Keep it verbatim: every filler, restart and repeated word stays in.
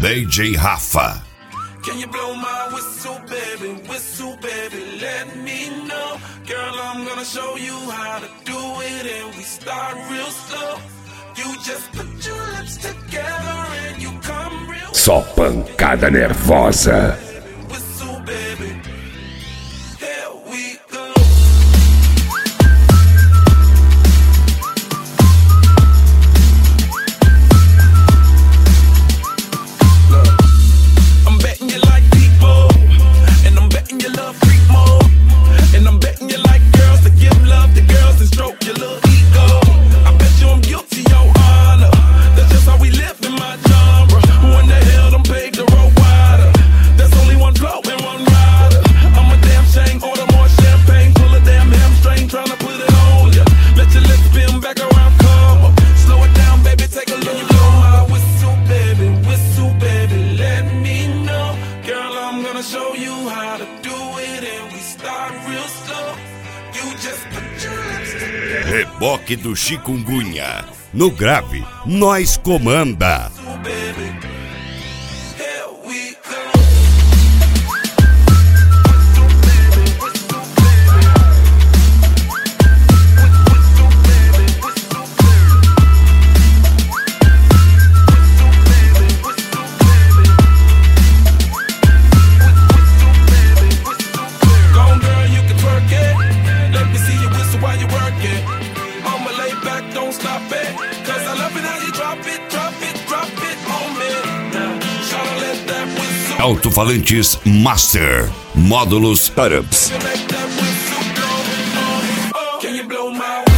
D J Rafa. Can you blow my whistle, baby, whistle, baby, let me know. Girl, I'm gonna show you how to do it, and we start real slow. You just put your lips together and you come real. Só pancada nervosa. Whistle, baby, here we go. Reboque do Chikungunya. No grave, nós comanda. Alto-falantes Master. Módulos Arabs. Can you blow my